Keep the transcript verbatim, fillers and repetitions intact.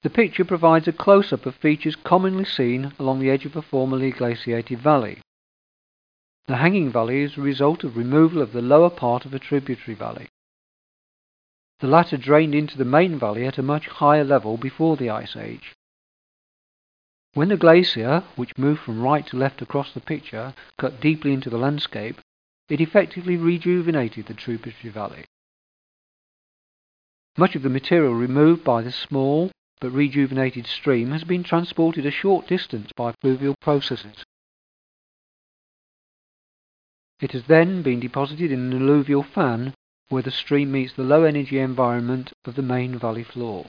The picture provides a close-up of features commonly seen along the edge of a formerly glaciated valley. The hanging valley is the result of removal of the lower part of a tributary valley. The latter drained into the main valley at a much higher level before the Ice Age. When the glacier, which moved from right to left across the picture, cut deeply into the landscape, it effectively rejuvenated the tributary valley. Much of the material removed by the small but rejuvenated stream has been transported a short distance by fluvial processes. It has then been deposited in an alluvial fan where the stream meets the low energy environment of the main valley floor.